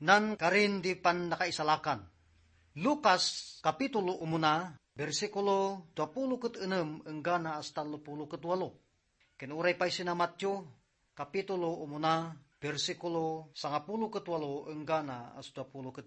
nan karin di pan nakaisalakan. Lucas kapitulo 1 bersikulo 26 enggana hasta 38. Kinuray pa sina Matthew kapitulo 1 bersikulo 18 enggana hasta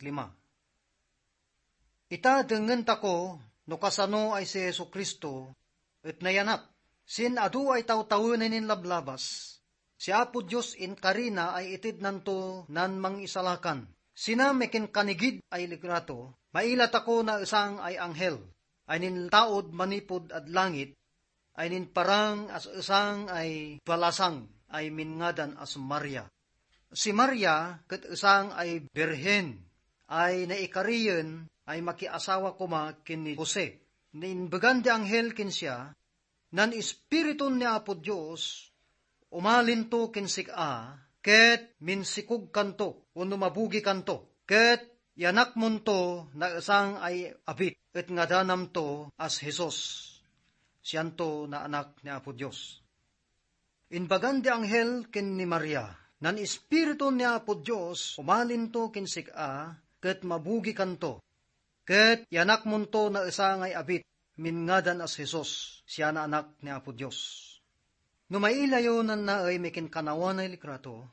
25. Ita dengen tako no kasano ay si Yesu Kristo et nayanap. Sin adu ay taw-tawunin in lablabas. Si Apo Diyos in karina ay itid nanto nan mangisalakan. Sina mekin kanigid ay ligrato. Mailat ako na isang ay anghel. Ay nin taod manipod at langit. Ay nin parang as isang ay balasang ay mingadan as Maria. Si Maria ket isang ay berhen ay naikariyen ay makiasawa kuma kin ni Jose. Ninbagan di anghel kin siya, nan espiriton ni Apo Diyos, umalinto kin sika, ket minsikog kanto, uno mabugi kanto, ket yanak munto na isang ay abit, et ngadanam to as Jesus, siyanto na anak ni Apo Diyos. Inbagan di anghel kin ni Maria, nan espiriton ni Apo Diyos, umalinto kin sika, ket mabugi kanto, ket yanak munto na isang ay abit, mingadan as Jesus, siya na anak ni Apo Diyos. Numailayo nan na ay mekin kanawan ay likrato,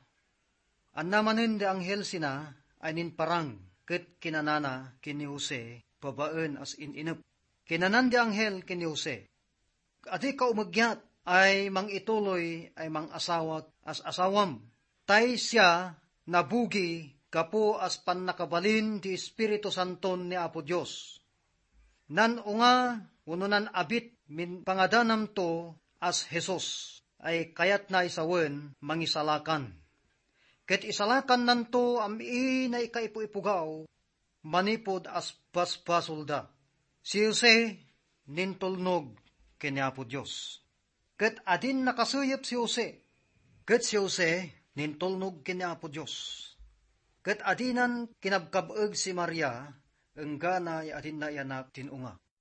an namanin de anghel sina ay nin parang, ket kinanana kini Jose, babaen as ininep. Kinanan de anghel kini Jose, adi ka umagyat ay mang ituloy ay mang asawat as asawam, tay siya nabugi kapo as pannakabalin di Espiritu Santon ni Apo Diyos. Nan unga, ununan abit min pangadanam to as Jesus, ay kayat na isawen mangisalakan. Ket isalakan nanto ami na ikaipu-ipugaw, manipod as basbasol da. Si Jose nintulnog kini Apo Diyos. Ket adin nakasuyep si Jose, ket si Jose nintulnog kini Apo Diyos. Ket adinan kinabkabeg si Maria, enggana adin na yanak tinunga.